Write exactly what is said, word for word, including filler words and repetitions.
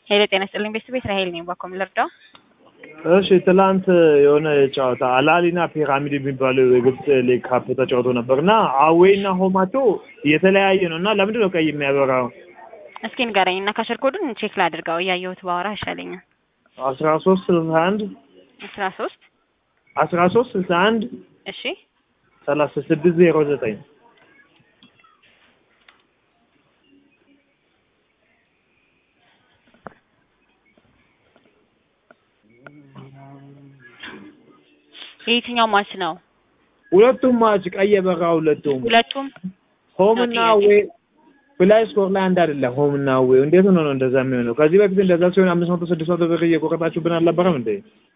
ሄሎ ጤና ይስጥልኝ ቤተሰብ እስራኤል ነኝ ባኮም ልርዳው እሺ ትላንት የሆነ ጨዋታ አላሊና ፒራሚድ የሚባለው የግብጽ ሊግ ካፕ ተጫውቶ ነበርና አዌይና ሆማቶ የተለያየ ነውና ለምንድን ነው ቀይ የሚያበራው? እስኪ ንገረኝና ካሸር ኮዱን ቼክ ላድርገው ያየሁት ባወራ ይሻለኛል። አስራ ሶስት ስልሳ አንድ አስራ ሶስት አስራ ሶስት ስልሳ አንድ እሺ ሰላሳ ስድስት ዜሮ ዘጠኝ የትኛው ማች ነው? ሁለቱም ማች ቀይ የበራው ሁለቱም ሁለቱም ሆምና ዌ ፍላይ ስኮር ላይ አንድ አይደለም። ሆምና ዌ እንዴት ነው ነው እንደዛ የሚሆነው? ከዚህ በፊት እንደዛ ሲሆን አምስት መቶ ስድስት መቶ ብር እየቆረጣችሁብን አልነበረም እንዴ?